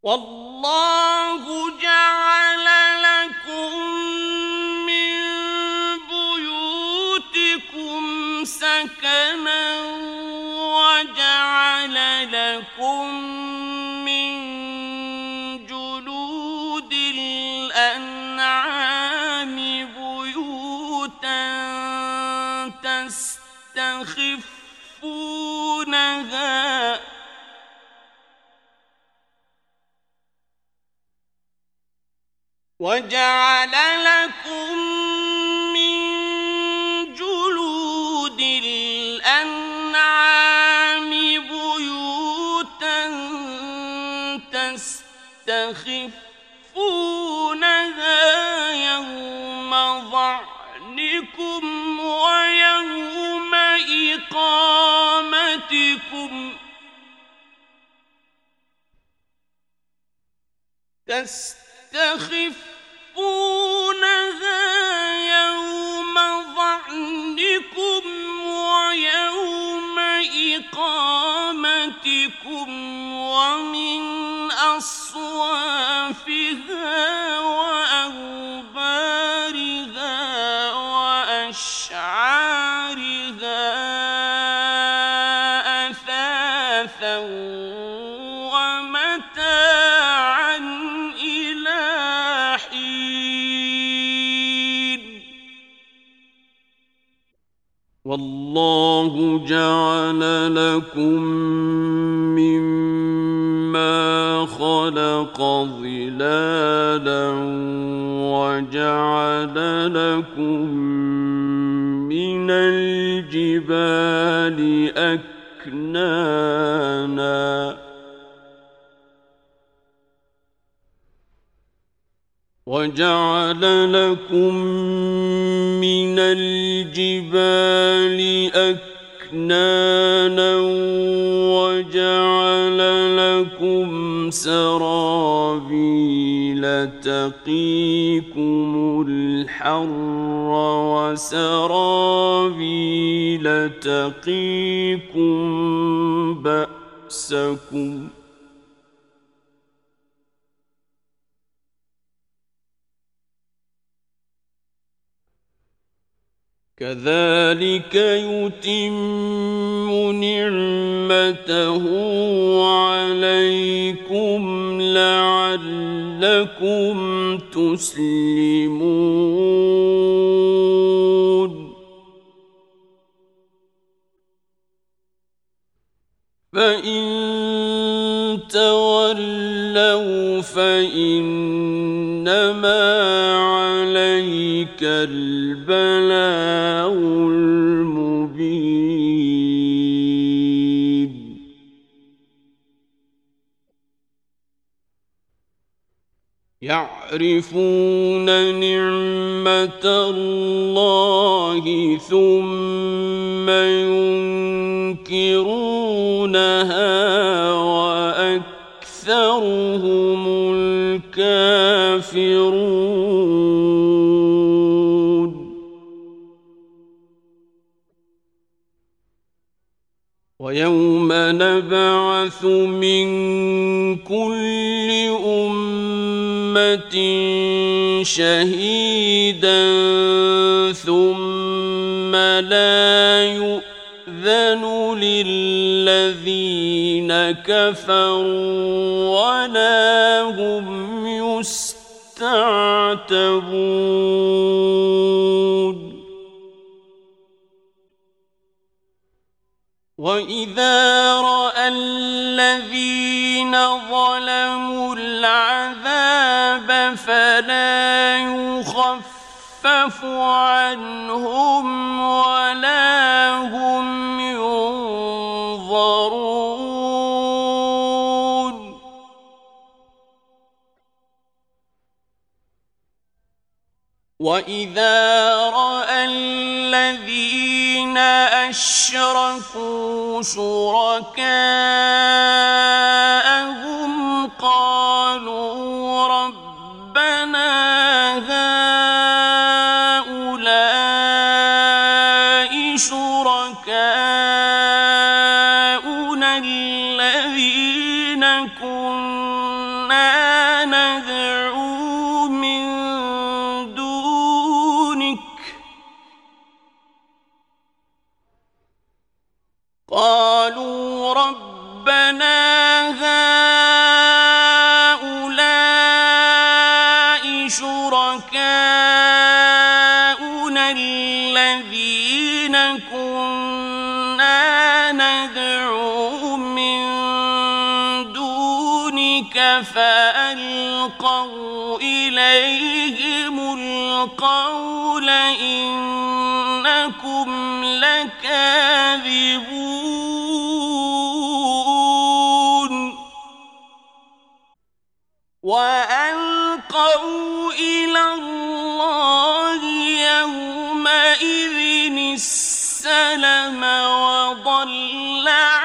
والله جعل لكم من بيوتكم سكنا وجعل لكم من جلود الأنعام بيوتا تستخفونها وجعل لكم من جلود الأنعام بيوتا تستخفونها يوم ظعنكم ويوم إقامتكم تستخفونها يوم ظعنكم ويوم إقامتكم ومن أصوافها وأوبارها وأشعارها أثاثا ومتاعا إلى حين والله جعل لكم مما خلق ظلالا وجعل لكم من الجبال أكنانا وجعل لكم من الجبال أكنانا وجعل لكم سرابيل تقيكم الحر وسرابيل تقيكم بأسكم كذلك يتم نعمته عليكم لعلكم تسلمون فإن تولوا فإنما عليك البلاغ المبين يعرفون نعمة الله ثم ينكرونها وأكثرهم الكافرون ويوم نبعث من كل أمة شهيدا ثم لا يؤذن للذين كفروا ولا هم يستعتبون وإذا رأى الذين ظلموا العذاب فلا يخفف عنهم ولا هم ينظرون وإذا رأى الذين أشركوا شركاءهم قالوا ربنا هؤلاء شركاؤنا الذين كنا ربنا هؤلاء شركاؤنا الذين كنا ندعو من دونك فألقوا إليهم القول إنكم لكاذبون وألقوا إلى الله يومئذ السلم وضل